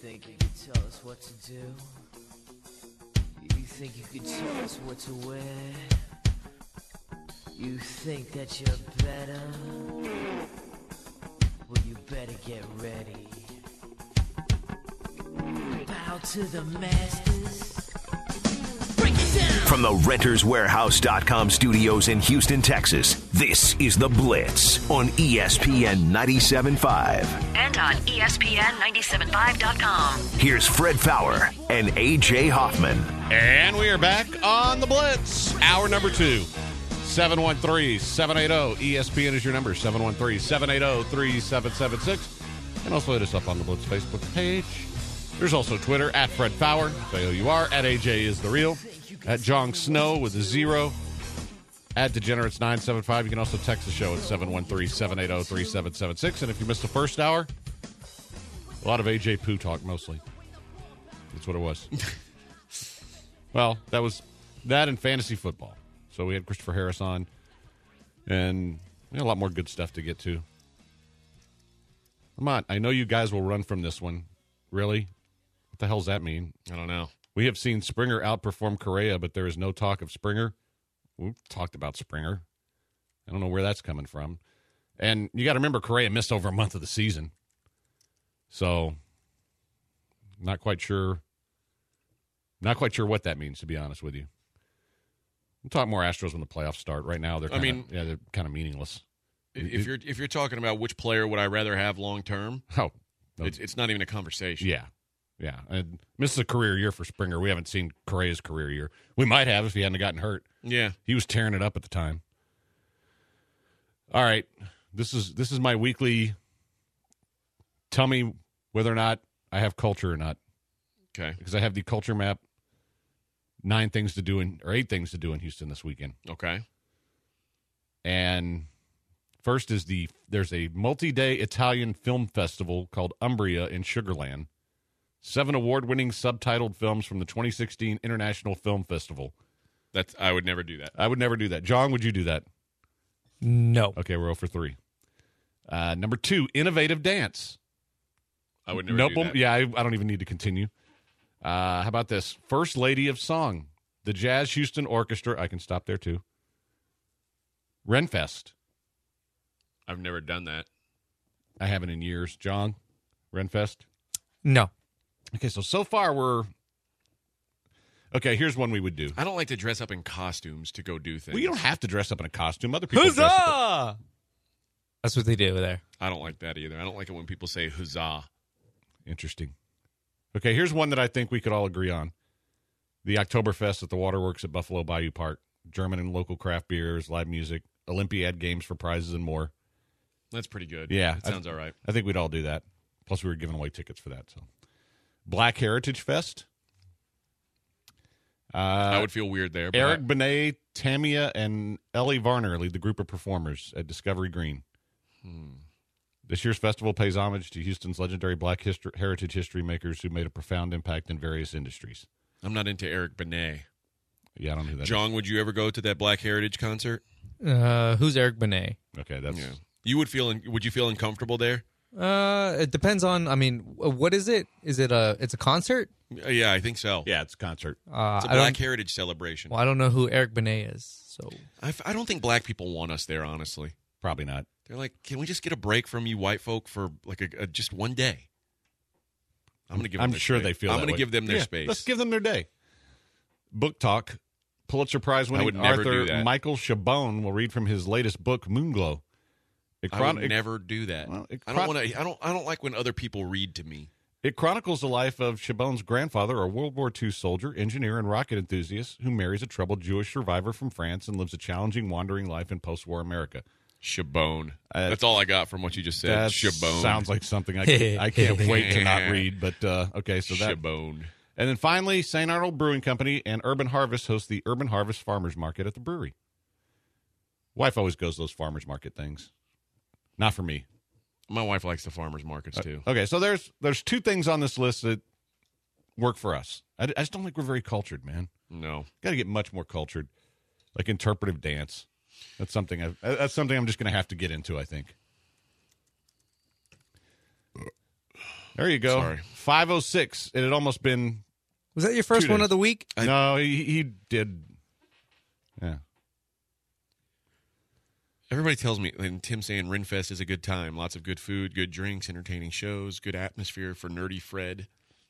think you could tell us what to do? You think you could tell us what to wear? You think that you're better? Well, you better get ready. Bow to the masters. Break it down! From the RentersWarehouse.com studios in Houston, Texas, this is The Blitz on ESPN 97.5. And on ESPN975.com. Here's Fred Fowler and A.J. Hoffman. And we are back on The Blitz, hour number 2. 713-780-ESPN is your number, 713-780-3776. And also hit us up on the Blitz Facebook page. There's also Twitter, at Fred Fowler, say who you are, at AJ is the real, at Jong Snow with a 0, at Degenerates975. You can also text the show at 713-780-3776. And if you missed the first hour, a lot of AJ poo talk mostly. That's what it was. Well, that was that and fantasy football. So we had Christopher Harris on, and a lot more good stuff to get to. Come on, I know you guys will run from this one. Really? What the hell does that mean? I don't know. We have seen Springer outperform Correa, but there is no talk of Springer. We've talked about Springer. I don't know where that's coming from. And you got to remember, Correa missed over a month of the season. So, not quite sure what that means, to be honest with you. We'll talk more Astros when the playoffs start. Right now, they're kind of meaningless. If you're talking about which player would I rather have long term, it's not even a conversation. Yeah. And this is a career year for Springer. We haven't seen Correa's career year. We might have if he hadn't gotten hurt. Yeah, he was tearing it up at the time. All right, this is my weekly. Tell me whether or not I have culture or not. Okay, because I have the culture map. 8 things to do in Houston this weekend. Okay. And first is there's a multi-day Italian film festival called Umbria in Sugar Land. 7 award-winning subtitled films from the 2016 International Film Festival. I would never do that. I would never do that. John, would you do that? No. Okay, we're 0 for 3. Number 2, innovative dance. I would never do that. Yeah, I don't even need to continue. How about this? First Lady of Song, the Jazz Houston Orchestra. I can stop there, too. Renfest. I've never done that. I haven't in years. John, Renfest? No. Okay, so far we're... Okay, here's one we would do. I don't like to dress up in costumes to go do things. Well, you don't have to dress up in a costume. Other people Huzzah! dress up. That's what they do there. I don't like that either. I don't like it when people say huzzah. Interesting. Okay, here's one that I think we could all agree on. The Oktoberfest at the Waterworks at Buffalo Bayou Park. German and local craft beers, live music, Olympiad games for prizes and more. That's pretty good. Yeah. That sounds all right. I think we'd all do that. Plus, we were giving away tickets for that. So, Black Heritage Fest. I would feel weird there. Eric Benet, Tamia, and Ellie Varner lead the group of performers at Discovery Green. This year's festival pays homage to Houston's legendary Black heritage history makers who made a profound impact in various industries. I'm not into Eric Benet. Yeah, I don't know who that John, would you ever go to that Black Heritage concert? Who's Eric Benet? Okay, that's... Yeah. Would you feel uncomfortable there? It depends on, what is it? Is it it's a concert? Yeah, I think so. Yeah, it's a concert. It's a Black Heritage celebration. Well, I don't know who Eric Benet is, so... I don't think black people want us there, honestly. Probably not. They're like, can we just get a break from you white folk for like just one day? I'm going to give them I'm their sure space. they feel I'm that going to way. give them their space. Let's give them their day. Book Talk. Pulitzer Prize winning author Michael Chabon will read from his latest book, Moonglow. I would never do that. Well, I don't like when other people read to me. It chronicles the life of Chabon's grandfather, a World War II soldier, engineer, and rocket enthusiast who marries a troubled Jewish survivor from France and lives a challenging, wandering life in post-war America. Chabon. That's all I got from what you just said. Chabon. Sounds like something I can't wait to not read. But okay, so that Chabon. And then finally, St. Arnold Brewing Company and Urban Harvest host the Urban Harvest Farmers Market at the brewery. Wife always goes to those farmers market things. Not for me. My wife likes the farmers markets too. Okay, so there's 2 things on this list that work for us. I just don't think we're very cultured, man. No, got to get much more cultured, like interpretive dance. That's something I'm just going to have to get into, I think. There you go. Sorry. 5:06. It had almost been. Was that your first 2 one days. of the week? No, he did. Yeah. Everybody tells me, and Tim saying Renfest is a good time. Lots of good food, good drinks, entertaining shows, good atmosphere for nerdy Fred.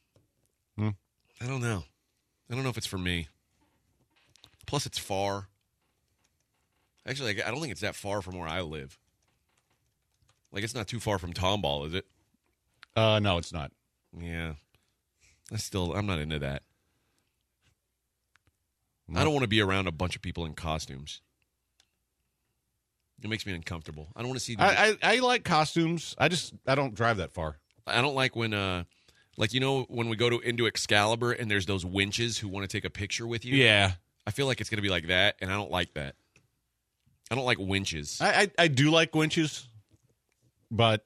I don't know. I don't know if it's for me. Plus, it's far. Actually, I don't think it's that far from where I live. Like, it's not too far from Tomball, is it? No, it's not. Yeah. I'm not into that. I don't want to be around a bunch of people in costumes. It makes me uncomfortable. I don't want to see. I like costumes. I don't drive that far. I don't like when, when we go into Excalibur and there's those winches who want to take a picture with you. Yeah. I feel like it's going to be like that, and I don't like that. I don't like winches. I do like winches, but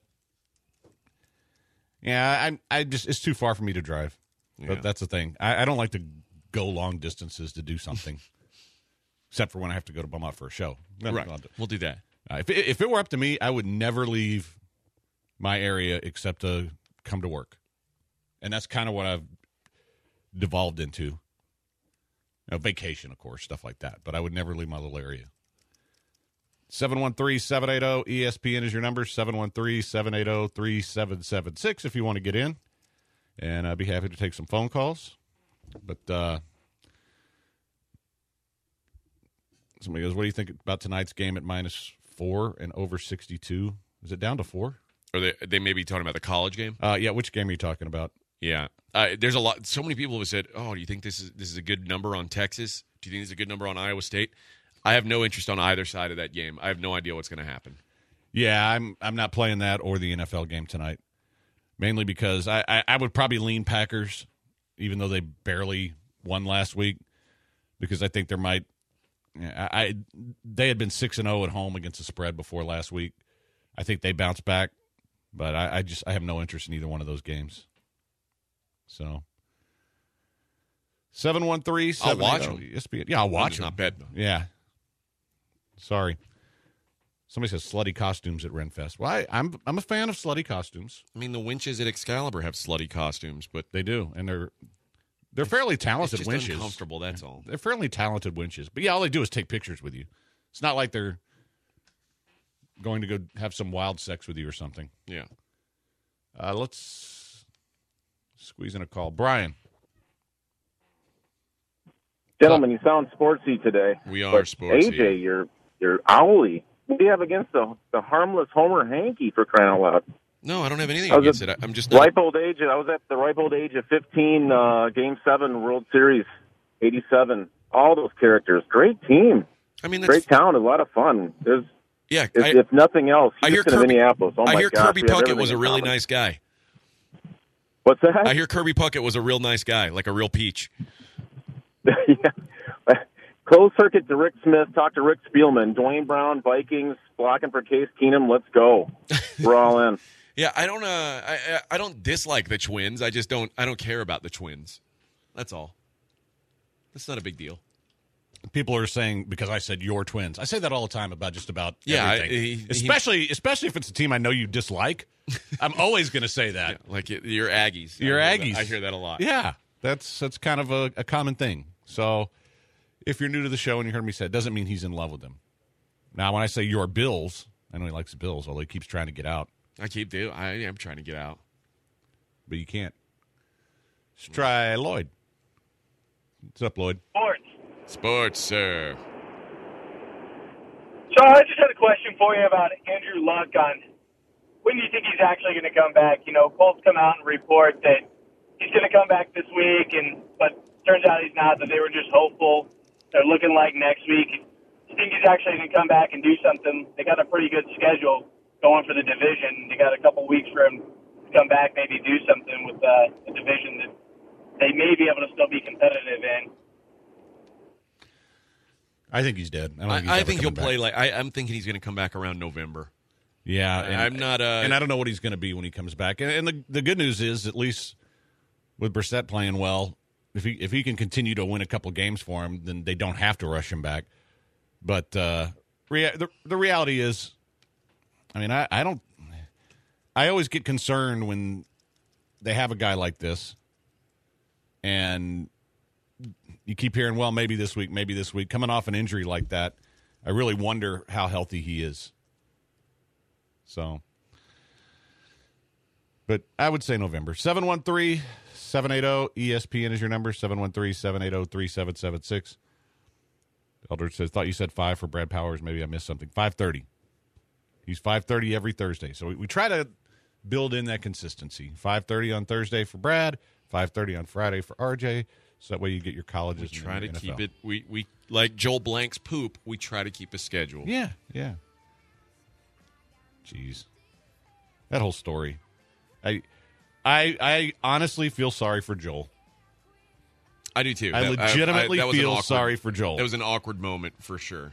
yeah, I just it's too far for me to drive. Yeah. But that's the thing. I don't like to go long distances to do something, except for when I have to go to Beaumont for a show. Then Right. We'll do that. If it were up to me, I would never leave my area except to come to work, and that's kind of what I've devolved into. Vacation, of course, stuff like that. But I would never leave my little area. 713-780-ESPN is your number, 713-780-3776 if you want to get in. And I'd be happy to take some phone calls. But somebody goes, what do you think about tonight's game at -4 and over 62? Is it down to 4? Or they may be talking about the college game? Yeah, which game are you talking about? Yeah. There's a lot. So many people have said, "Oh, do you think this is a good number on Texas? Do you think it's a good number on Iowa State?" I have no interest on either side of that game. I have no idea what's going to happen. Yeah, I'm not playing that or the NFL game tonight, mainly because I would probably lean Packers, even though they barely won last week, because I think there might. They had been 6-0 at home against the spread before last week. I think they bounced back, but I have no interest in either one of those games. So 713-780. I'll watch them. Yeah, I'll watch It's them. not bad, though. Yeah. Sorry. Somebody says slutty costumes at Renfest. Well, I'm a fan of slutty costumes. I mean, the winches at Excalibur have slutty costumes, but They do, and they're fairly talented it's just winches. uncomfortable, that's all. They're fairly talented winches. But yeah, all they do is take pictures with you. It's not like they're going to go have some wild sex with you or something. Yeah. Let's squeeze in a call. Brian. Gentlemen, you sound sportsy today. We are but sportsy. AJ, you're owly. What do you have against the harmless Homer Hankey, for crying out loud? No, I don't have anything I was against at it. I'm just not. ripe old age. I was at the ripe old age of 15, Game 7 World Series, 87. All those characters. Great team. I mean, that's Great talent. A lot of fun. yeah. If nothing else, I hear Houston and Minneapopolis. Oh, I my hear gosh, Kirby we have Puckett everything was a in really common. nice guy. What's that? I hear Kirby Puckett was a real nice guy, like a real peach. Yeah. Closed circuit to Rick Smith. Talk to Rick Spielman. Dwayne Brown, Vikings, blocking for Case Keenum. Let's go. We're all in. Yeah, I don't. I don't dislike the Twins. I just don't. I don't care about the Twins. That's all. That's not a big deal. People are saying, because I said your Twins. I say that all the time about just about everything. Especially especially if it's a team I know you dislike. I'm always going to say that. Yeah, like your Aggies. Your I hear Aggies. that. I hear that a lot. Yeah, that's kind of a common thing. So if you're new to the show and you heard me say it, doesn't mean he's in love with them. Now, when I say your Bills, I know he likes the Bills, although he keeps trying to get out. I am trying to get out. But you can't. Let's try Lloyd. What's up, Lloyd? Sports, sir. So I just had a question for you about Andrew Luck on when do you think he's actually going to come back? You know, Colts come out and report that he's going to come back this week, but turns out he's not, that they were just hopeful. They're looking like next week. Do you think he's actually going to come back and do something? They got a pretty good schedule going for the division. They got a couple weeks for him to come back, maybe do something with the division that they may be able to still be competitive in. I think he's dead. I think he'll play like I'm thinking he's going to come back around November. Yeah, and I'm not. And I don't know what he's going to be when he comes back. And the good news is, at least with Brissett playing well, if he can continue to win a couple games for him, then they don't have to rush him back. But the reality is, I mean, I always get concerned when they have a guy like this, and you keep hearing, well, maybe this week, coming off an injury like that, I really wonder how healthy he is. So, but I would say November. 713-780-ESPN is your number, 713-780-3776. Elder says, thought you said 5 for Brad Powers. Maybe I missed something. 5:30. He's 5:30 every Thursday. So we try to build in that consistency. 5:30 on Thursday for Brad, 5:30 on Friday for RJ. So that way you get your colleges. We try to NFL. keep it. We like Joel Blank's poop. We try to keep a schedule. Yeah. Jeez, that whole story. I honestly feel sorry for Joel. I do too. I legitimately feel sorry for Joel. That was an awkward moment for sure.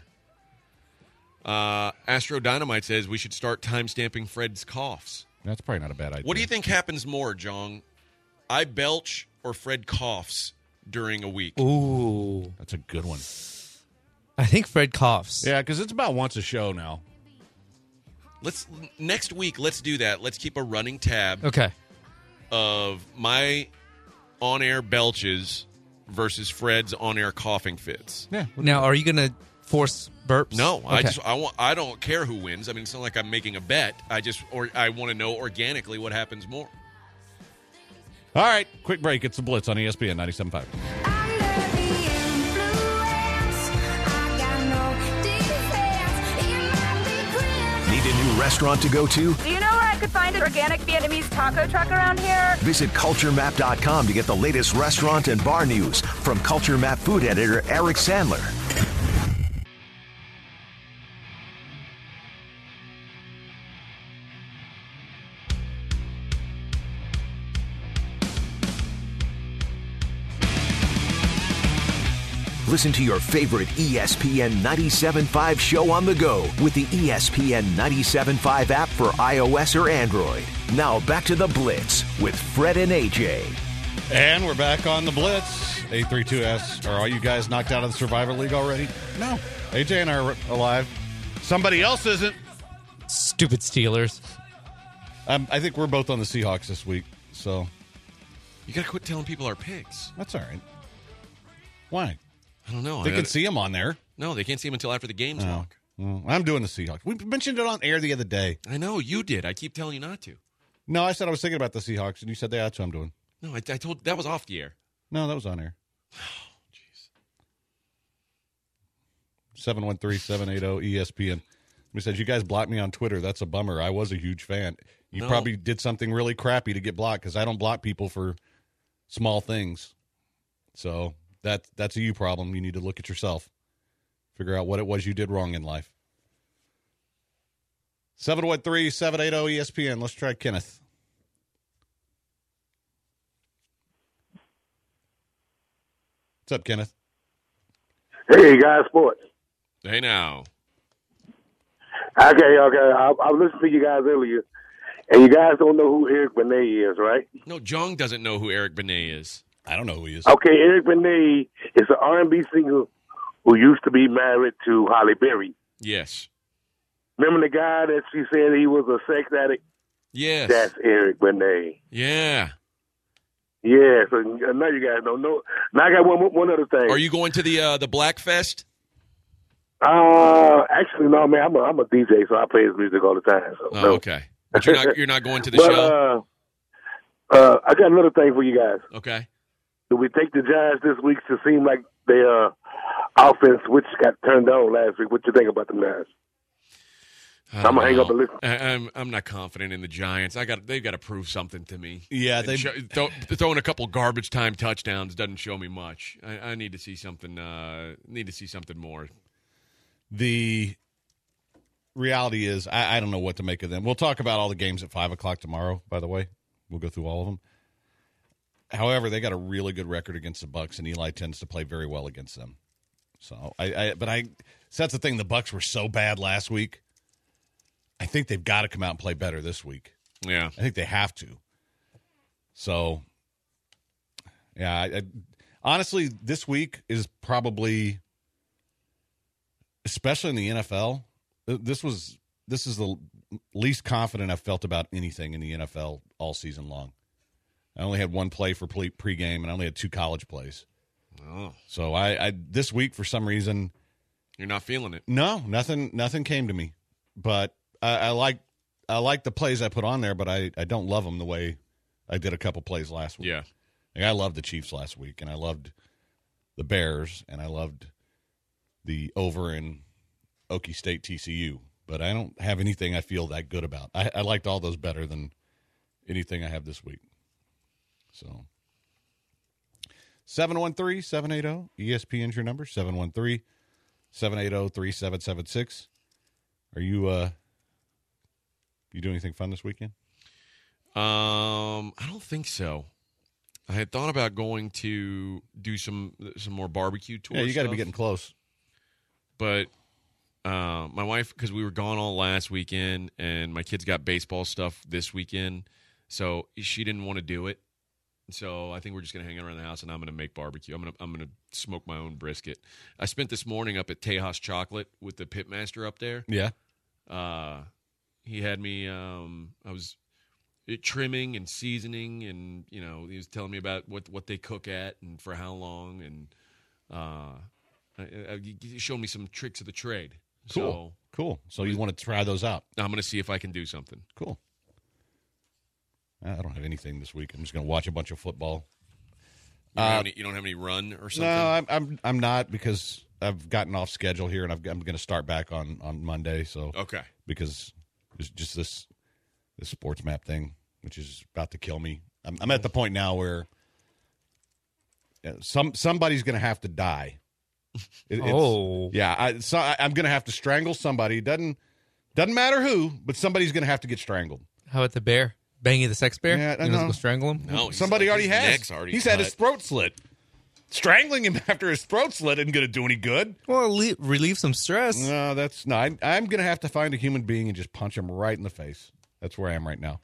Astro Dynamite says we should start time-stamping Fred's coughs. That's probably not a bad idea. What do you think happens more, Jong? I belch or Fred coughs during a week? Ooh. That's a good one. I think Fred coughs. Yeah, because it's about once a show now. Next week, let's do that. Let's keep a running tab Okay. of my on-air belches versus Fred's on-air coughing fits. Yeah. Now, are you going to force burps? No, Okay. I don't care who wins. I mean, it's not like I'm making a bet. I want to know organically what happens more. All right, quick break. It's the Blitz on ESPN 97.5. Need a new restaurant to go to? Do you know where I could find an organic Vietnamese taco truck around here? Visit CultureMap.com to get the latest restaurant and bar news from Culture Map food editor Eric Sandler. Listen to your favorite ESPN 97.5 show on the go with the ESPN 97.5 app for iOS or Android. Now back to the Blitz with Fred and AJ. And we're back on the Blitz. 832S. Are all you guys knocked out of the Survivor League already? No. AJ and I are alive. Somebody else isn't. Stupid Steelers. I think we're both on the Seahawks this week, so. You got to quit telling people our picks. That's all right. Why? I don't know. They can see them on there. No, they can't see them until after the games walk. Well, I'm doing the Seahawks. We mentioned it on air the other day. I know, you did. I keep telling you not to. No, I said I was thinking about the Seahawks, and you said, that's what I'm doing. No, I told that was off the air. No, that was on air. Oh, jeez. 713-780-ESPN. We said, you guys blocked me on Twitter. That's a bummer. I was a huge fan. You probably did something really crappy to get blocked because I don't block people for small things. So that's a you problem. You need to look at yourself. Figure out what it was you did wrong in life. 713-780-ESPN. Let's try Kenneth. What's up, Kenneth? Hey, guys, sports. Hey, now. Okay. I listened to you guys earlier, and you guys don't know who Eric Benet is, right? No, Jong doesn't know who Eric Benet is. I don't know who he is. Okay, Eric Benet is an R&B singer who used to be married to Halle Berry. Yes. Remember the guy that she said he was a sex addict? Yes. That's Eric Benet. Yeah. Yeah, so now you guys don't know. Now I got one other thing. Are you going to the Black Fest? Actually, no, man. I'm a DJ, so I play his music all the time. So, no. Okay. But you're not going to the show? I got another thing for you guys. Okay. Do we take the Giants this week to seem like their offense, which got turned on last week? What you think about them guys? I'm gonna hang up and listen. I'm not confident in the Giants. They've got to prove something to me. Yeah, throwing a couple garbage time touchdowns doesn't show me much. I need to see something. More. The reality is, I don't know what to make of them. We'll talk about all the games at 5:00 tomorrow. By the way, we'll go through all of them. However, they got a really good record against the Bucs, and Eli tends to play very well against them. So, so that's the thing. The Bucs were so bad last week. I think they've got to come out and play better this week. Yeah, I think they have to. So, yeah, honestly, this week is probably, especially in the NFL, this is the least confident I've felt about anything in the NFL all season long. I only had one play for pregame, and I only had 2 college plays. Oh. So I this week, for some reason, You're not feeling it. no, nothing came to me. But I like the plays I put on there, but I don't love them the way I did a couple plays last week. Yeah. Like, I loved the Chiefs last week, and I loved the Bears, and I loved the over in Okie State TCU. But I don't have anything I feel that good about. I liked all those better than anything I have this week. So 713-780 ESPN's your number. 713-780-3776. Are you doing anything fun this weekend? I don't think so. I had thought about going to do some more barbecue tours. Yeah, you got to be getting close. But my wife, because we were gone all last weekend, and my kids got baseball stuff this weekend, so she didn't want to do it. So I think we're just gonna hang around the house, and I'm gonna make barbecue. I'm gonna smoke my own brisket. I spent this morning up at Tejas Chocolate with the pitmaster up there. Yeah. He had me. I was trimming and seasoning, and he was telling me about what they cook at and for how long, and he showed me some tricks of the trade. Cool. So you want to try those out? I'm going to see if I can do something. Cool. I don't have anything this week. I'm just going to watch a bunch of football. You don't have any run or something? No, I'm not, because I've gotten off schedule here, and I'm going to start back on Monday. So okay, because it's just this sports map thing, which is about to kill me. I'm at the point now where somebody's going to have to die. I'm going to have to strangle somebody. Doesn't matter who, but somebody's going to have to get strangled. How about the bear? Bangy the sex bear? Yeah, You gonna go strangle him? No, somebody already has. Neck's already He's cut. had his throat slit. Strangling him after his throat slit isn't going to do any good. Well, relieve some stress. No, I'm going to have to find a human being and just punch him right in the face. That's where I am right now.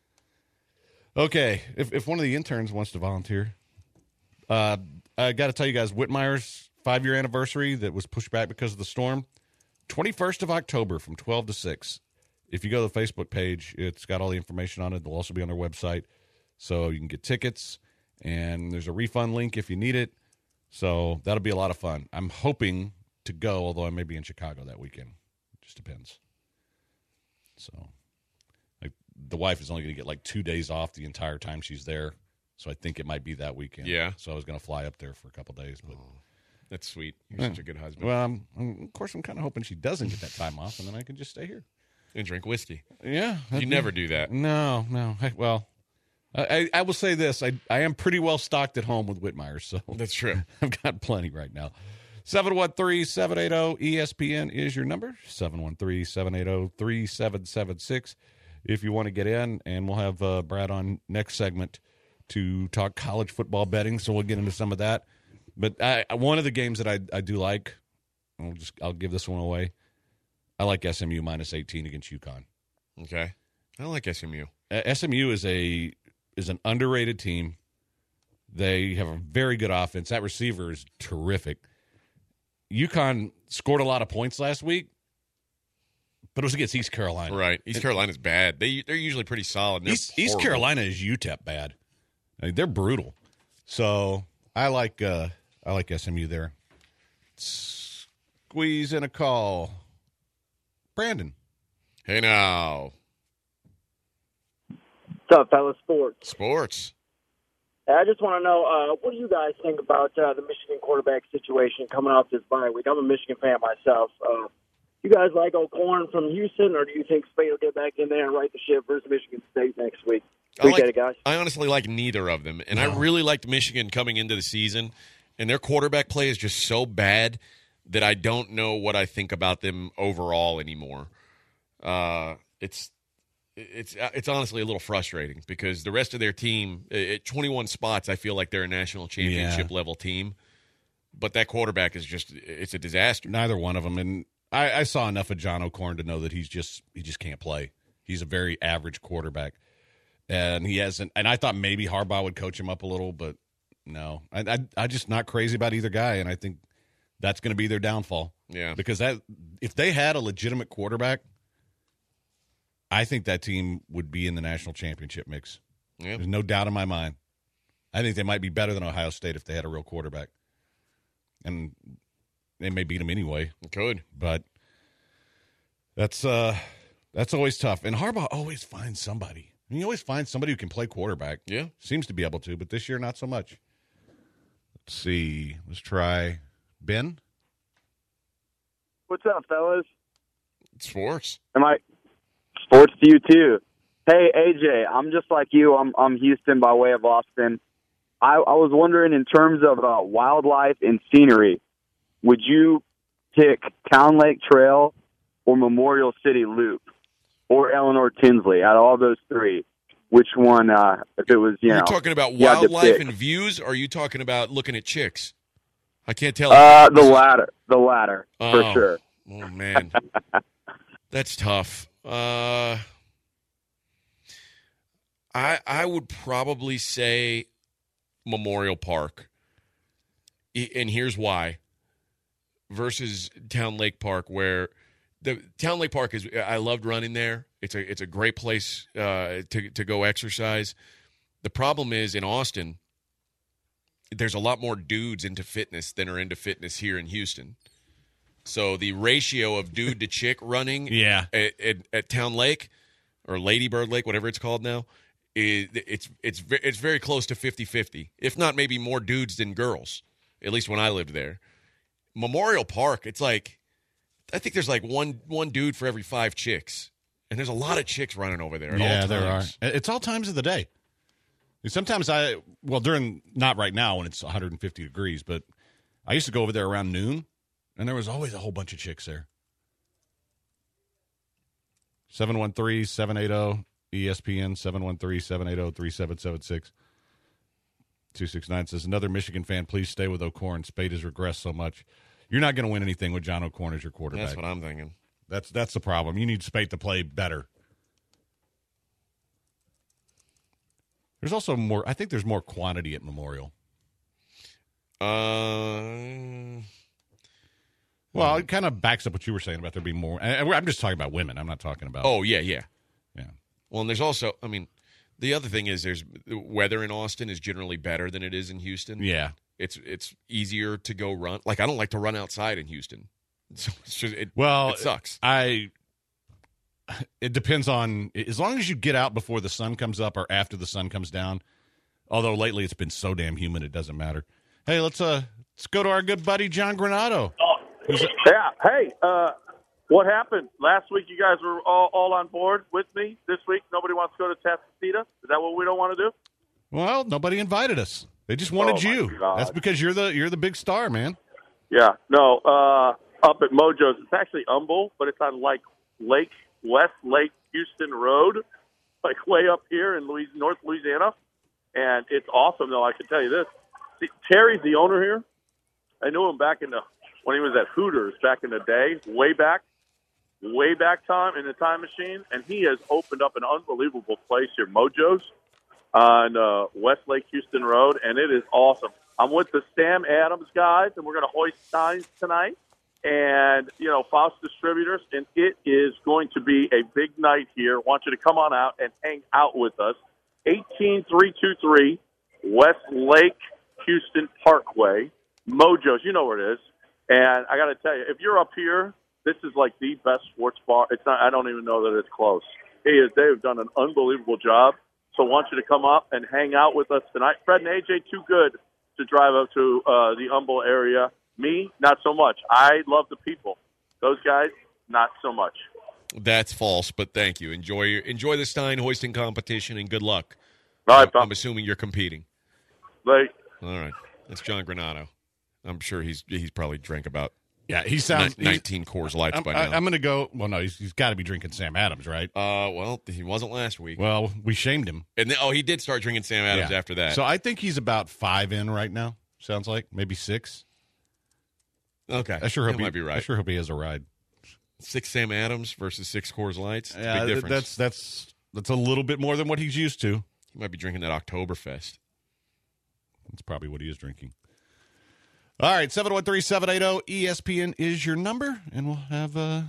Okay, if one of the interns wants to volunteer, I got to tell you guys, Whitmire's 5-year anniversary that was pushed back because of the storm, 21st of October from 12 to 6. If you go to the Facebook page, it's got all the information on it. They'll also be on their website, so you can get tickets, and there's a refund link if you need it. So that'll be a lot of fun. I'm hoping to go, although I may be in Chicago that weekend. It just depends. So the wife is only going to get like 2 days off the entire time she's there, so I think it might be that weekend. Yeah. So I was going to fly up there for a couple days. But That's sweet. You're such a good husband. Well, of course, I'm kind of hoping she doesn't get that time off, and then I can just stay here. And drink whiskey. Yeah. You never do that. No. I will say this. I am pretty well stocked at home with Whitmire, so That's true. I've got plenty right now. 713-780-ESPN is your number, 713-780-3776 if you want to get in, and we'll have Brad on next segment to talk college football betting, so we'll get into some of that. But one of the games that I do like, I'll give this one away. I like SMU minus 18 against UConn. Okay. I like SMU. SMU is an underrated team. They have a very good offense. That receiver is terrific. UConn scored a lot of points last week, but it was against East Carolina. Right. East Carolina's bad. They're usually pretty solid. East Carolina is UTEP bad. I mean, they're brutal. So I like SMU there. Squeeze in a call. Brandon. Hey now. What's up, fellas? Sports. I just want to know, what do you guys think about the Michigan quarterback situation coming off this bye week? I'm a Michigan fan myself. You guys like O'Korn from Houston, or do you think Spade will get back in there and right the ship versus Michigan State next week? Appreciate it, guys. I honestly like neither of them, and I really liked Michigan coming into the season, and their quarterback play is just so bad that I don't know what I think about them overall anymore. It's honestly a little frustrating because the rest of their team, at 21 spots, I feel like they're a national championship level team. But that quarterback is it's a disaster. Neither one of them. And I saw enough of John O'Korn to know that he just can't play. He's a very average quarterback. And he hasn't. And I thought maybe Harbaugh would coach him up a little, but no. I'm just not crazy about either guy. And I think that's going to be their downfall. Yeah. Because if they had a legitimate quarterback, I think that team would be in the national championship mix. Yeah. There's no doubt in my mind. I think they might be better than Ohio State if they had a real quarterback. And they may beat them anyway. Could. But that's always tough. And Harbaugh always finds somebody. I mean, he always finds somebody who can play quarterback. Yeah. Seems to be able to, but this year not so much. Let's see. Let's try Ben. What's up, fellas? Sports. Sports to you too. Hey, AJ, I'm just like you. I'm Houston by way of Austin. I was wondering, in terms of wildlife and scenery, would you pick Town Lake Trail or Memorial City Loop or Eleanor Tinsley? Out of all those three, which one? If it was, You're talking about you had to wildlife pick. and views, or are you talking about looking at chicks? I can't tell. The latter, for sure. Oh man, that's tough. I would probably say Memorial Park, and here's why. Versus Town Lake Park, where the Town Lake Park is. I loved running there. It's a great place to go exercise. The problem is in Austin, there's a lot more dudes into fitness than are into fitness here in Houston. So the ratio of dude to chick running at Town Lake or Lady Bird Lake, whatever it's called now, it's very close to 50-50, if not maybe more dudes than girls, at least when I lived there. Memorial Park, it's like I think there's like one dude for every 5 chicks. And there's a lot of chicks running over there at all times. There are. It's all times of the day. Sometimes not right now when it's 150 degrees, but I used to go over there around noon, and there was always a whole bunch of chicks there. 713-780-ESPN, 713-780-3776. 269 says, another Michigan fan, please stay with O'Korn. Spade has regressed so much. You're not going to win anything with John O'Korn as your quarterback. That's what I'm thinking. That's the problem. You need Spade to play better. There's also more. I think there's more quantity at Memorial. Well, it kind of backs up what you were saying about there being more. I'm just talking about women. I'm not talking about. Oh, yeah. Well, and there's also, I mean, the other thing is there's weather in Austin is generally better than it is in Houston. Yeah. It's easier to go run. Like, I don't like to run outside in Houston. So it sucks. It depends on, as long as you get out before the sun comes up or after the sun comes down. Although lately it's been so damn humid, it doesn't matter. Hey, let's go to our good buddy John Granado. Yeah. Hey, what happened last week? You guys were all on board with me. This week, nobody wants to go to Testacita. Is that what we don't want to do? Well, nobody invited us. They just wanted you. God. That's because you're the big star, man. Yeah. No. Up at Mojo's, it's actually Humble, but it's on West Lake Houston Road, like way up here in North Louisiana, and it's awesome. Though I can tell you this: Terry's the owner here. I knew him back when he was at Hooters back in the day, way back time in the time machine, and he has opened up an unbelievable place here, Mojo's, on West Lake Houston Road, and it is awesome. I'm with the Sam Adams guys, and we're going to hoist signs tonight, and, Faust Distributors, and it is going to be a big night here. I want you to come on out and hang out with us. 18323 West Lake Houston Parkway, Mojo's, you know where it is. And I got to tell you, if you're up here, this is like the best sports bar. It's not. I don't even know that it's close. They've done an unbelievable job. So I want you to come up and hang out with us tonight. Fred and AJ, too good to drive up to the Humble area. Me, not so much. I love the people. Those guys, not so much. That's false, but thank you. Enjoy the Stein hoisting competition, and good luck. All right, I'm assuming you're competing. Right. All right. That's John Granado. I'm sure he's probably drank about he sounds 19 Coors Lights by now. I'm going to go. Well, no, he's got to be drinking Sam Adams, right? Well, he wasn't last week. Well, we shamed him. And then, he did start drinking Sam Adams after that. So I think he's about 5 in right now. Sounds like maybe 6. Okay, I sure hope he might be right. I sure hope he has a ride. 6 Sam Adams versus 6 Coors Lights. That's yeah, a big difference. That's a little bit more than what he's used to. He might be drinking that Oktoberfest. That's probably what he is drinking. All right, 713-780-ESPN is your number, and we'll have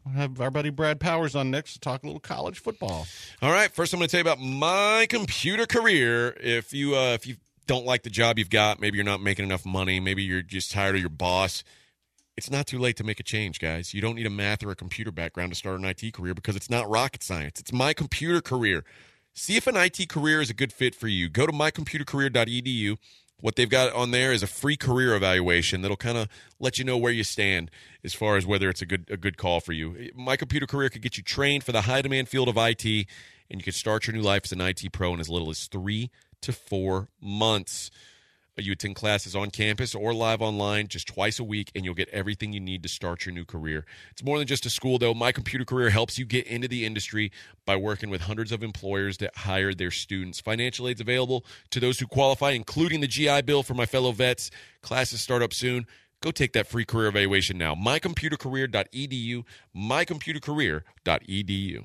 We'll have our buddy Brad Powers on next to talk a little college football. All right, first I'm going to tell you about My Computer Career. If you don't like the job you've got, maybe you're not making enough money, maybe you're just tired of your boss, it's not too late to make a change, guys. You don't need a math or a computer background to start an IT career because it's not rocket science. It's My Computer Career. See if an IT career is a good fit for you. Go to mycomputercareer.edu. What they've got on there is a free career evaluation that'll kind of let you know where you stand as far as whether it's a good call for you. My Computer Career could get you trained for the high-demand field of IT, and you can start your new life as an IT pro in as little as 3 to 4 months. You attend classes on campus or live online just twice a week, and you'll get everything you need to start your new career. It's more than just a school, though. My Computer Career helps you get into the industry by working with hundreds of employers that hire their students. Financial aid's available to those who qualify, including the GI Bill for my fellow vets. Classes start up soon. Go take that free career evaluation now. mycomputercareer.edu, mycomputercareer.edu.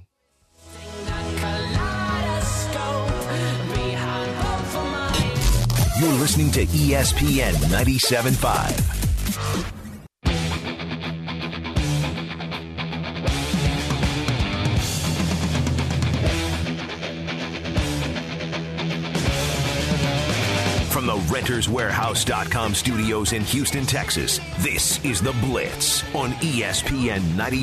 You're listening to ESPN 97.5. From the RentersWarehouse.com studios in Houston, Texas, this is The Blitz on ESPN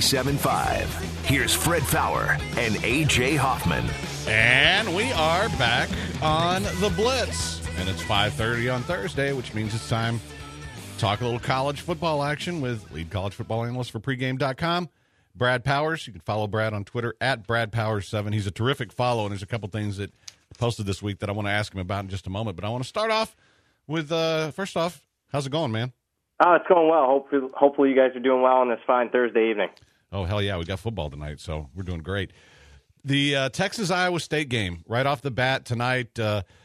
97.5. Here's Fred Fowler and A.J. Hoffman. And we are back on The Blitz. And it's 5:30 on Thursday, which means it's time to talk a little college football action with lead college football analyst for pregame.com, Brad Powers. You can follow Brad on Twitter at BradPowers7. He's a terrific follow, and there's a couple things that I posted this week that I want to ask him about in just a moment. But I want to start off with, first off, how's it going, man? It's going well. Hopefully you guys are doing well on this fine Thursday evening. Oh, hell yeah. We got football tonight, so we're doing great. The Texas-Iowa State game right off the bat tonight.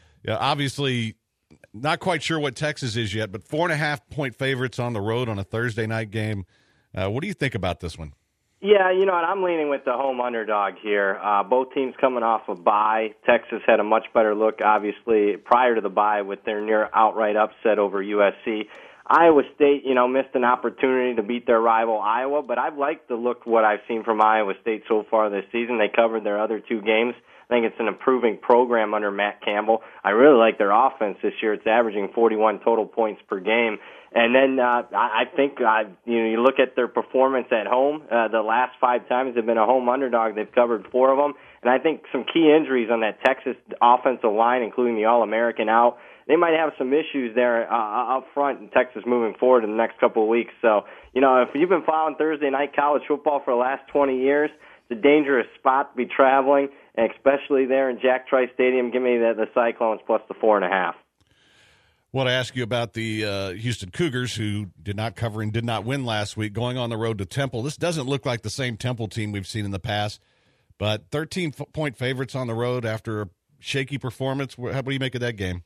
Obviously, not quite sure what Texas is yet, but 4.5-point favorites on the road on a Thursday night game. What do you think about this one? Yeah, you know what? I'm leaning with the home underdog here. Both teams coming off a bye. Texas had a much better look, obviously, prior to the bye with their near outright upset over USC. Iowa State, missed an opportunity to beat their rival Iowa, but I've liked the look what I've seen from Iowa State so far this season. They covered their other two games. I think it's an improving program under Matt Campbell. I really like their offense this year. It's averaging 41 total points per game. And then I think you look at their performance at home. The last 5 times they've been a home underdog. They've covered 4 of them. And I think some key injuries on that Texas offensive line, including the All-American out, they might have some issues there up front in Texas moving forward in the next couple of weeks. So, if you've been following Thursday night college football for the last 20 years, it's a dangerous spot to be traveling, and especially there in Jack Trice Stadium. Give me the Cyclones plus the 4.5. I want to ask you about the Houston Cougars, who did not cover and did not win last week, going on the road to Temple. This doesn't look like the same Temple team we've seen in the past, but 13-point favorites on the road after a shaky performance. How do you make of that game?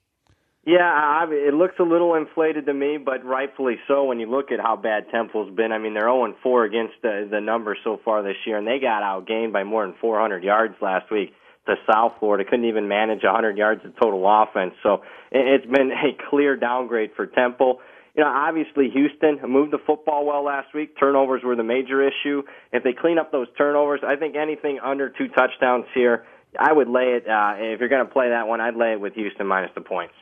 Yeah, it looks a little inflated to me, but rightfully so when you look at how bad Temple's been. I mean, they're 0-4 against the numbers so far this year, and they got outgained by more than 400 yards last week to South Florida. Couldn't even manage 100 yards of total offense. So it's been a clear downgrade for Temple. Obviously Houston moved the football well last week. Turnovers were the major issue. If they clean up those turnovers, I think anything under 2 touchdowns here, I would lay it. If you're going to play that one, I'd lay it with Houston minus the points.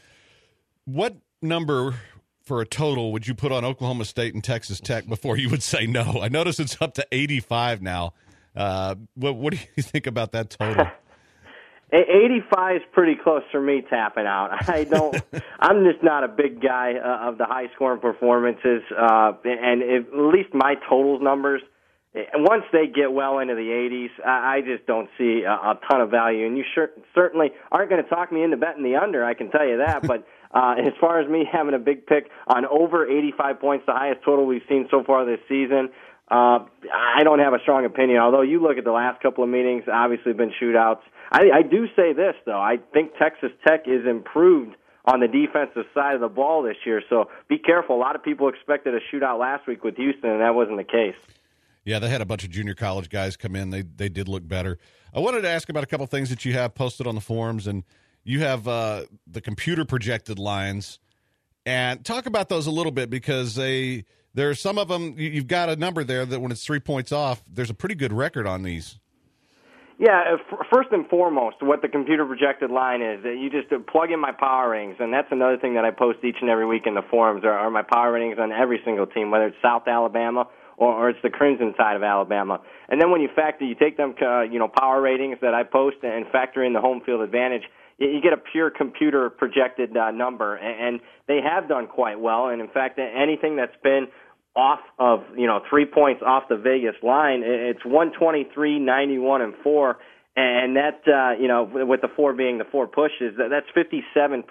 What number for a total would you put on Oklahoma State and Texas Tech before you would say no? I notice it's up to 85 now. What do you think about that total? 85 is pretty close for me tapping out. I'm just not a big guy of the high scoring performances. And at least my totals numbers, once they get well into the 80s, I just don't see a ton of value. And you certainly aren't going to talk me into betting the under, I can tell you that. But as far as me having a big pick on over 85 points, the highest total we've seen so far this season, I don't have a strong opinion. Although you look at the last couple of meetings, obviously been shootouts. I do say this, though. I think Texas Tech is improved on the defensive side of the ball this year. So be careful. A lot of people expected a shootout last week with Houston, and that wasn't the case. Yeah, they had a bunch of junior college guys come in. They did look better. I wanted to ask about a couple things that you have posted on the forums, and you have the computer projected lines. And talk about those a little bit because they There are some of them, you've got a number there that when it's 3 points off, there's a pretty good record on these. Yeah, first and foremost, what the computer projected line is, that you just plug in my power ratings, and that's another thing that I post each and every week in the forums, are my power ratings on every single team, whether it's South Alabama or it's the Crimson side of Alabama. And then when you take them, power ratings that I post and factor in the home field advantage, you get a pure computer projected number, and they have done quite well. And in fact, anything that's been off of 3 points off the Vegas line, it's 123, 91, and 4, and that with the 4 being the 4 pushes, that's 57%.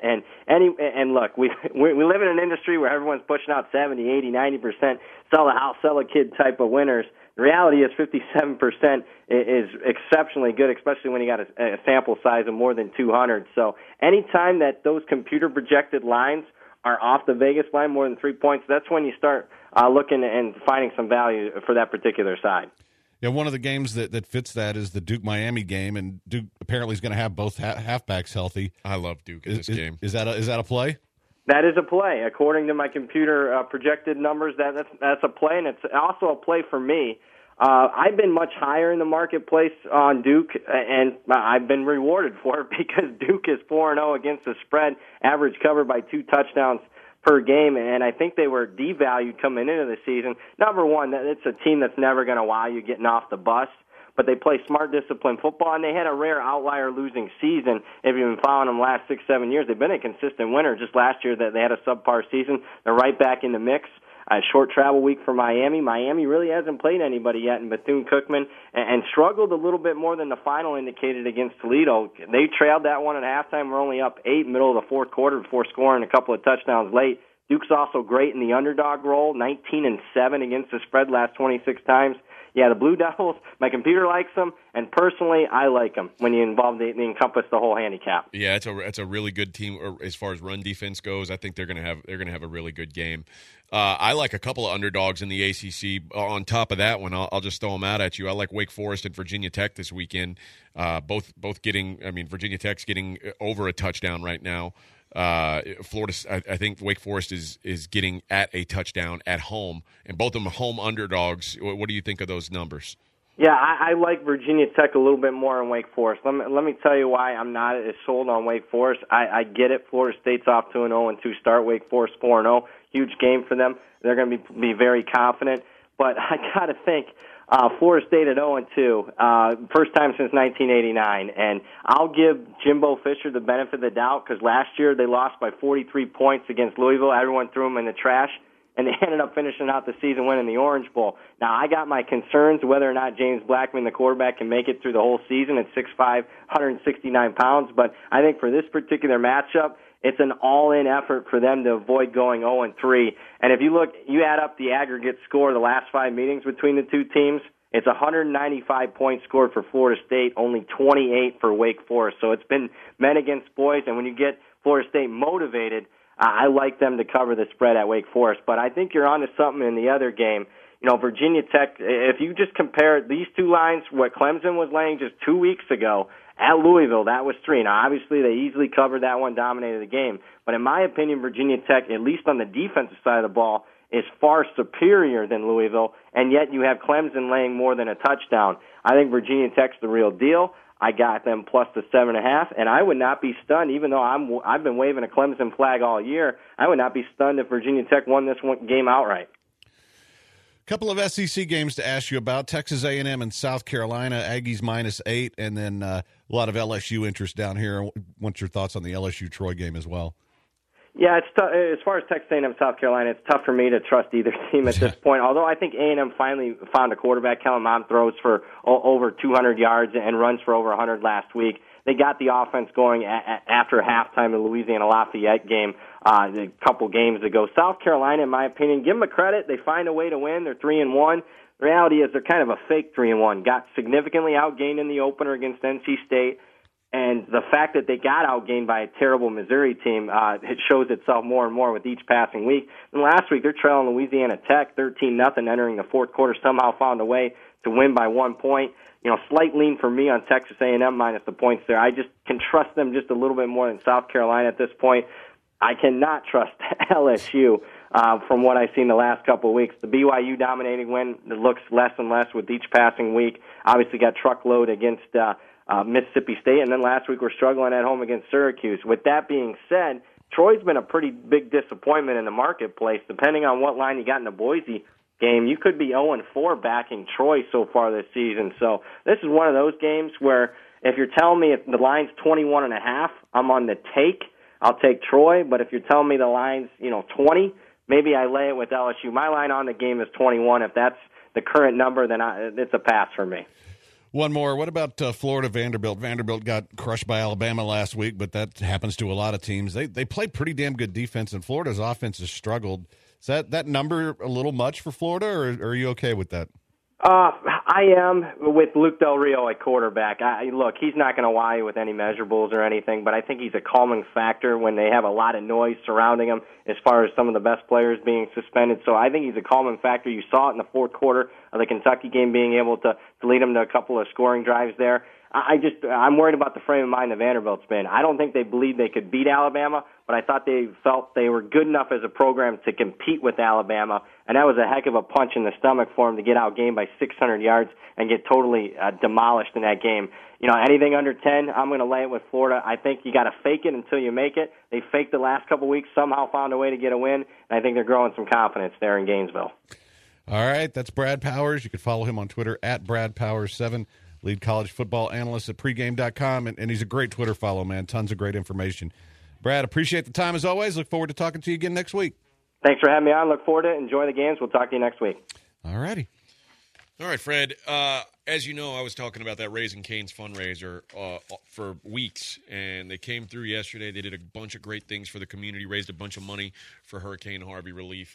And look, we live in an industry where everyone's pushing out 70, 80, 90% sell a house, sell a kid type of winners. The reality is 57% is exceptionally good, especially when you got a sample size of more than 200. So anytime that those computer projected lines are off the Vegas line more than 3 points, that's when you start looking and finding some value for that particular side. Yeah, one of the games that fits that is the Duke-Miami game, and Duke apparently is going to have both halfbacks healthy. I love Duke in this game. Is that a play? That is a play. According to my computer projected numbers, that's a play, and it's also a play for me. I've been much higher in the marketplace on Duke, and I've been rewarded for it because Duke is 4-0 against the spread, average cover by 2 touchdowns per game, and I think they were devalued coming into the season. Number one, it's a team that's never going to wow you getting off the bus, but they play smart, disciplined football, and they had a rare outlier losing season. If you've been following them the last 6-7 years, they've been a consistent winner. Just last year, that they had a subpar season. They're right back in the mix. A short travel week for Miami. Miami really hasn't played anybody yet in Bethune-Cookman and struggled a little bit more than the final indicated against Toledo. They trailed that one at halftime. We're only up 8 middle of the fourth quarter before scoring a couple of touchdowns late. Duke's also great in the underdog role, 19-7 against the spread last 26 times. Yeah, the Blue Devils, my computer likes them, and personally, I like them when you encompass the whole handicap. Yeah, it's a really good team as far as run defense goes. I think they're going to have a really good game. I like a couple of underdogs in the ACC. On top of that one, I'll just throw them out at you. I like Wake Forest and Virginia Tech this weekend. Both getting. I mean, Virginia Tech's getting over a touchdown right now. Florida, I think Wake Forest is getting at a touchdown at home, and both of them are home underdogs. What do you think of those numbers? Yeah, I like Virginia Tech a little bit more than Wake Forest. Let me tell you why I'm not as sold on Wake Forest. I get it. Florida State's off to an 0-2 start. Wake Forest 4-0. Huge game for them. They're going to be very confident. But I got to think Florida State at 0-2, first time since 1989. And I'll give Jimbo Fisher the benefit of the doubt because last year they lost by 43 points against Louisville. Everyone threw them in the trash. And they ended up finishing out the season winning the Orange Bowl. Now, I got my concerns whether or not James Blackman, the quarterback, can make it through the whole season at 6'5", 169 pounds. But I think for this particular matchup, it's an all-in effort for them to avoid going 0-3. And if you add up the aggregate score of the last 5 meetings between the two teams, it's 195 points scored for Florida State, only 28 for Wake Forest. So it's been men against boys, and when you get Florida State motivated, I like them to cover the spread at Wake Forest. But I think you're onto something in the other game. Virginia Tech, if you just compare these two lines, what Clemson was laying just 2 weeks ago at Louisville, that was 3. Now, obviously, they easily covered that one, dominated the game. But in my opinion, Virginia Tech, at least on the defensive side of the ball, is far superior than Louisville, and yet you have Clemson laying more than a touchdown. I think Virginia Tech's the real deal. I got them plus the 7.5, and I would not be stunned, even though I've been waving a Clemson flag all year. I would not be stunned if Virginia Tech won this one game outright. Couple of SEC games to ask you about: Texas A&M and South Carolina. Aggies -8, and then a lot of LSU interest down here. What's your thoughts on the LSU-Troy game as well? Yeah, it's tough. As far as Texas A&M, South Carolina, it's tough for me to trust either team at this point. Although I think A&M finally found a quarterback. Kellen Mond throws for over 200 yards and runs for over 100 last week. They got the offense going after halftime in the Louisiana Lafayette game a couple games ago. South Carolina, in my opinion, give them a credit. They find a way to win. They're 3-1. The reality is they're kind of a fake 3-1. Got significantly outgained in the opener against NC State. And the fact that they got outgained by a terrible Missouri team, it shows itself more and more with each passing week. And last week, they're trailing Louisiana Tech 13-0 entering the fourth quarter, somehow found a way to win by 1 point. Slight lean for me on Texas A&M minus the points there. I just can trust them just a little bit more than South Carolina at this point. I cannot trust LSU. from what I've seen the last couple of weeks. The BYU dominating win looks less and less with each passing week. Obviously got truckload against Mississippi State, and then last week we're struggling at home against Syracuse. With that being said, Troy's been a pretty big disappointment in the marketplace. Depending on what line you got in the Boise game, you could be 0-4 backing Troy so far this season. So this is one of those games where if you're telling me if the line's 21.5, I'm on the take. I'll take Troy. But if you're telling me the line's 20, maybe I lay it with LSU. My line on the game is 21. If that's the current number, then it's a pass for me. One more. What about Florida Vanderbilt? Vanderbilt got crushed by Alabama last week, but that happens to a lot of teams. They play pretty damn good defense, and Florida's offense has struggled. Is that number a little much for Florida, or are you okay with that? I am with Luke Del Rio at quarterback. Look, he's not going to wow you with any measurables or anything, but I think he's a calming factor when they have a lot of noise surrounding him as far as some of the best players being suspended. So I think he's a calming factor. You saw it in the fourth quarter of the Kentucky game, being able to lead them to a couple of scoring drives there. I'm worried about the frame of mind the Vanderbilt's been. I don't think they believed they could beat Alabama, but I thought they felt they were good enough as a program to compete with Alabama, and that was a heck of a punch in the stomach for them to get outgained by 600 yards and get totally demolished in that game. Anything under 10, I'm going to lay it with Florida. I think you got to fake it until you make it. They faked the last couple weeks, somehow found a way to get a win, and I think they're growing some confidence there in Gainesville. All right, that's Brad Powers. You can follow him on Twitter at BradPowers7. Lead college football analyst at pregame.com, and he's a great Twitter follow, man. Tons of great information. Brad, appreciate the time as always. Look forward to talking to you again next week. Thanks for having me on. Look forward to it. Enjoy the games. We'll talk to you next week. All righty. All right, Fred. As you know, I was talking about that Raising Cane's fundraiser for weeks, and they came through yesterday. They did a bunch of great things for the community, raised a bunch of money for Hurricane Harvey relief.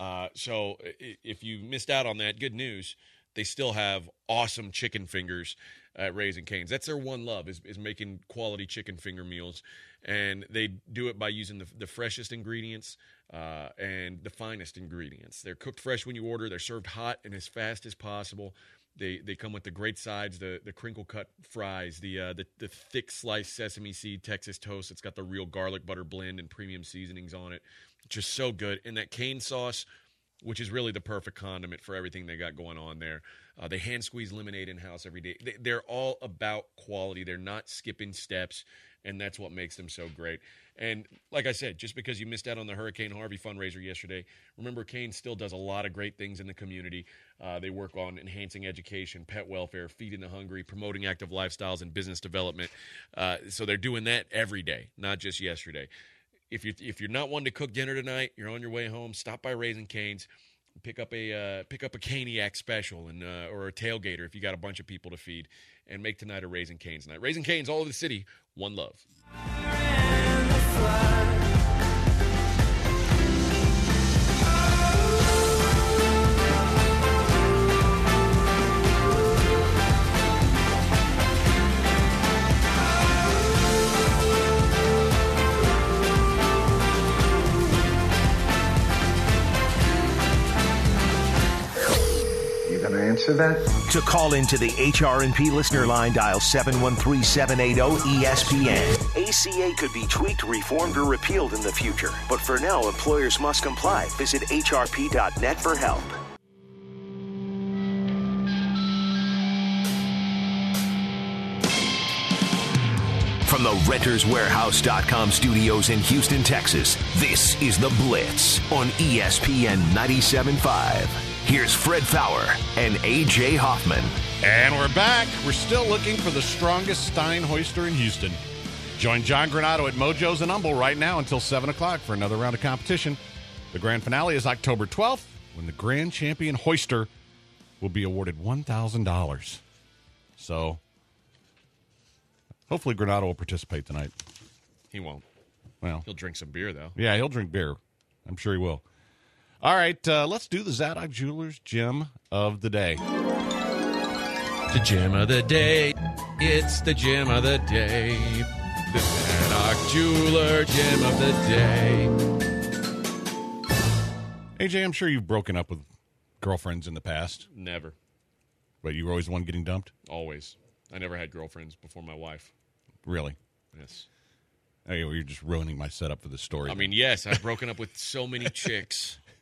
So if you missed out on that, good news. They still have awesome chicken fingers at Raising Cane's. That's their one love is making quality chicken finger meals. And they do it by using the freshest ingredients and the finest ingredients. They're cooked fresh when you order. They're served hot and as fast as possible. They come with the great sides, the crinkle-cut fries, the thick sliced sesame seed Texas toast. It's got the real garlic butter blend and premium seasonings on it. Just so good. And that cane sauce, which is really the perfect condiment for everything they got going on there. They hand-squeeze lemonade in-house every day. They're all about quality. They're not skipping steps, and that's what makes them so great. And like I said, just because you missed out on the Hurricane Harvey fundraiser yesterday, remember Cane still does a lot of great things in the community. They work on enhancing education, pet welfare, feeding the hungry, promoting active lifestyles, and business development. So they're doing that every day, not just yesterday. If you're not one to cook dinner tonight, you're on your way home, stop by Raising Cane's, pick up a Caniac special and or a tailgater if you got a bunch of people to feed, and make tonight a Raising Cane's night. Raising Cane's all over the city, one love. Answer that? To call into the HRNP listener line, dial 713-780-ESPN. ACA could be tweaked, reformed, or repealed in the future. But for now, employers must comply. Visit hrp.net for help. From the RentersWarehouse.com studios in Houston, Texas, this is The Blitz on ESPN 97.5. Here's Fred Fowler and A.J. Hoffman. And we're back. We're still looking for the strongest Stein hoister in Houston. Join John Granato at Mojo's in Humble right now until 7 o'clock for another round of competition. The grand finale is October 12th, when the grand champion hoister will be awarded $1,000. So, hopefully Granato will participate tonight. He won't. Well, he'll drink some beer, though. Yeah, he'll drink beer. I'm sure he will. All right, let's do the Zadok Jewelers Gem of the Day. The Gem of the Day. It's the Gem of the Day. The Zadok Jeweler Gem of the Day. AJ, I'm sure you've broken up with girlfriends in the past. Never. But you were always the one getting dumped? Always. I never had girlfriends before my wife. Really? Yes. Hey, you're just ruining my setup for the story. I mean, yes, I've broken up with so many chicks.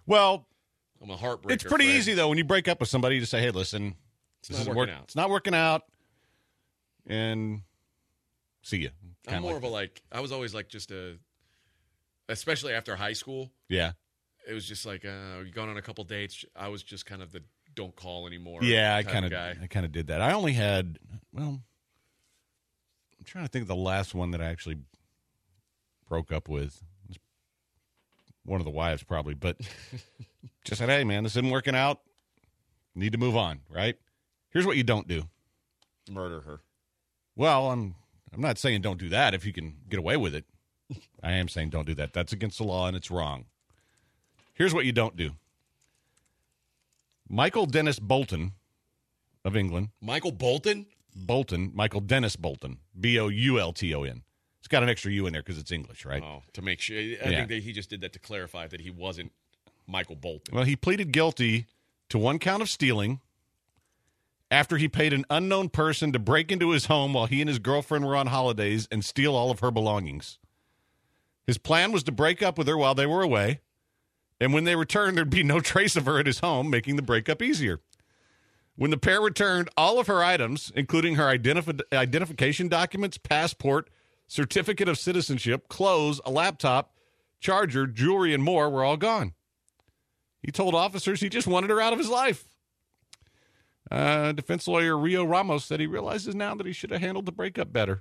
Well, I'm a heartbreaker. it's pretty Fred. easy, though, when you break up with somebody to say, hey, listen, It's not working out. It's not working out, and see you. I'm more of a I was always just especially after high school. Yeah. It was just we gone on a couple dates. I was just kind of the don't call anymore. Yeah, I kind kind of did that. I only had, I'm trying to think of the last one that I actually broke up with. One of the wives, probably, but just said, hey, man, this isn't working out. Need to move on, right? Here's what you don't do. Murder her. Well, I'm not saying don't do that if you can get away with it. I am saying don't do that. That's against the law, and it's wrong. Here's what you don't do. Michael Dennis Bolton of England. Michael Bolton? Michael Dennis Bolton. Boulton. It's got an extra U in there because it's English, right? Oh, to make sure. I think that he just did that to clarify that he wasn't Michael Bolton. Well, he pleaded guilty to one count of stealing after he paid an unknown person to break into his home while he and his girlfriend were on holidays and steal all of her belongings. His plan was to break up with her while they were away, and when they returned, there'd be no trace of her at his home, making the breakup easier. When the pair returned all of her items, including her identification documents, passport, certificate of citizenship, clothes, a laptop, charger, jewelry, and more were all gone. He told officers he just wanted her out of his life. Defense lawyer Rio Ramos said he realizes now that he should have handled the breakup better.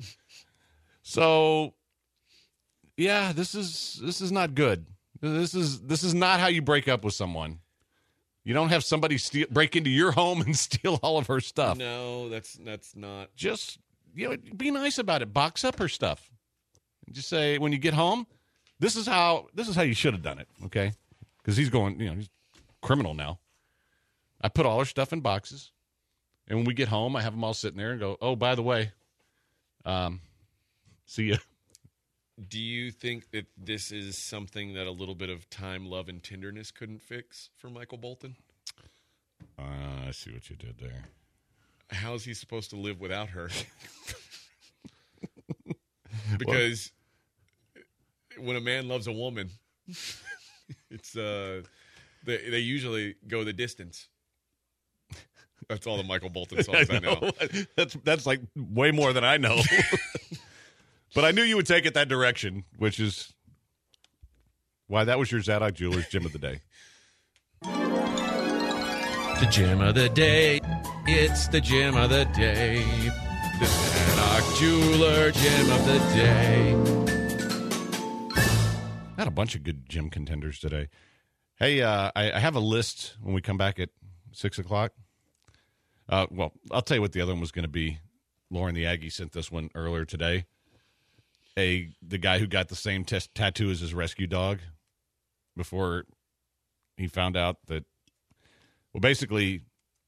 So, yeah, this is not good. This is not how you break up with someone. You don't have somebody break into your home and steal all of her stuff. No, that's not. Just be nice about it. Box up her stuff. And just say when you get home, this is how you should have done it. Okay, because he's going. He's criminal now. I put all her stuff in boxes, and when we get home, I have them all sitting there and go, oh, by the way, see ya. Do you think that this is something that a little bit of time, love, and tenderness couldn't fix for Michael Bolton? I see what you did there. How is he supposed to live without her? Because when a man loves a woman, it's they usually go the distance. That's all the Michael Bolton songs I know. That's like way more than I know. But I knew you would take it that direction, which is why that was your Zadok Jewelers Gem of the Day. The Gem of the Day. It's the Gem of the Day. The Zadok Jeweler Gem of the Day. Had a bunch of good gym contenders today. Hey, I have a list when we come back at 6 o'clock. Well, I'll tell you what the other one was going to be. Lauren the Aggie sent this one earlier today. The guy who got the same tattoo as his rescue dog before he found out that, well, basically,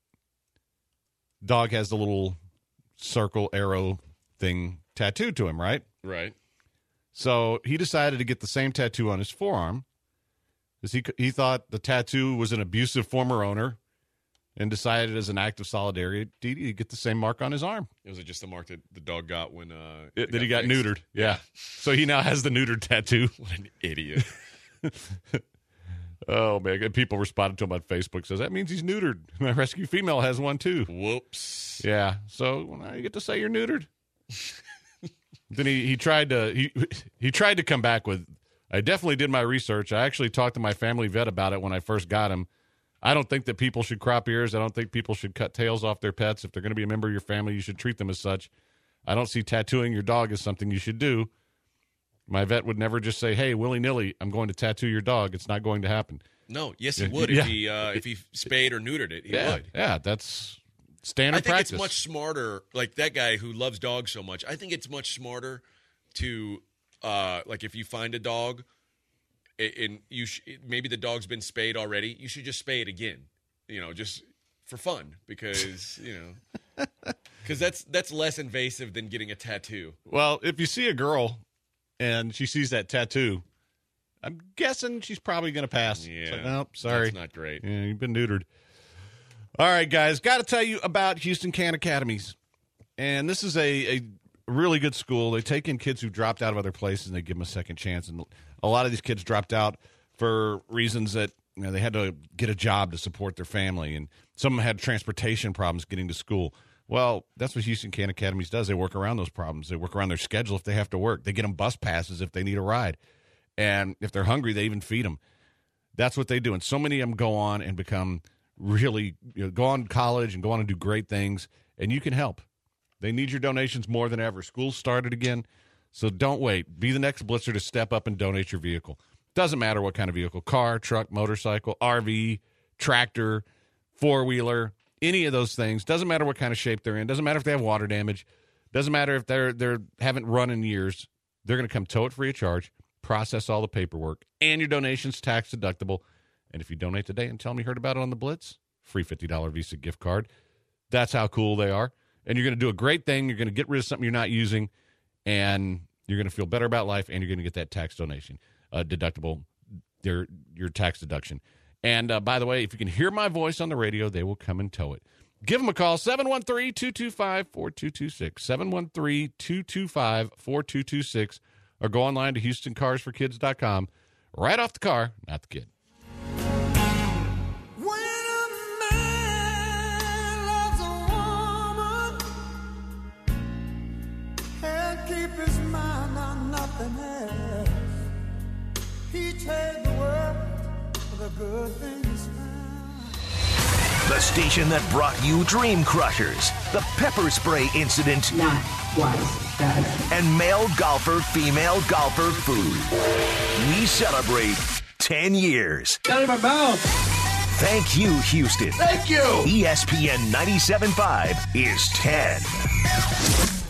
dog has the little circle arrow thing tattooed to him, right? Right. So he decided to get the same tattoo on his forearm because he thought the tattoo was an abusive former owner and decided as an act of solidarity to get the same mark on his arm. Was it just the mark that the dog got when he got neutered? Yeah. So he now has the neutered tattoo. What an idiot. Oh, man. And people responded to him on Facebook. Says, that means he's neutered. My rescue female has one, too. Whoops. Yeah. So now you get to say you're neutered. Then he tried to come back with, I definitely did my research. I actually talked to my family vet about it when I first got him. I don't think that people should crop ears. I don't think people should cut tails off their pets. If they're going to be a member of your family, you should treat them as such. I don't see tattooing your dog as something you should do. My vet would never just say, hey, willy-nilly, I'm going to tattoo your dog. It's not going to happen. No, yes, he would. Yeah. If he spayed or neutered it, he would. Yeah, that's standard practice. I think it's much smarter, like that guy who loves dogs so much, I think it's much smarter to, like if you find a dog, and maybe the dog's been spayed already, you should just spay it again, just for fun, because that's less invasive than getting a tattoo. Well, if you see a girl and she sees that tattoo, I'm guessing she's probably going to pass. Yeah, it's like, nope, sorry, that's not great. Yeah, you've been neutered. All right, guys, got to tell you about Houston Can Academies, and this is a really good school. They take in kids who dropped out of other places and they give them a second chance, and a lot of these kids dropped out for reasons that they had to get a job to support their family, and some of them had transportation problems getting to school. Well, that's what Houston Can Academies does. They work around those problems. They work around their schedule if they have to work. They get them bus passes if they need a ride. And if they're hungry, they even feed them. That's what they do. And so many of them go on and become really, go on to college and go on and do great things. And you can help. They need your donations more than ever. School's started again. So don't wait. Be the next blitzer to step up and donate your vehicle. Doesn't matter what kind of vehicle, car, truck, motorcycle, RV, tractor, four-wheeler, any of those things. Doesn't matter what kind of shape they're in. Doesn't matter if they have water damage. Doesn't matter if they haven't run in years. They're going to come tow it free of charge, process all the paperwork, and your donation's tax deductible. And if you donate today and tell me you heard about it on the Blitz, free $50 Visa gift card. That's how cool they are. And you're going to do a great thing. You're going to get rid of something you're not using, and you're going to feel better about life, and you're going to get that tax donation deductible, your tax deduction. And by the way, if you can hear my voice on the radio, they will come and tow it. Give them a call, 713-225-4226, 713-225-4226, or go online to HoustonCarsForKids.com. Right off the car, not the kid. Keep his mind on nothing else. He trade the world for the good things found. The station that brought you Dream Crushers, the pepper spray incident, not once, and male golfer, female golfer food. We celebrate 10 years. Got in my mouth. Thank you, Houston. Thank you. ESPN 97.5 is 10.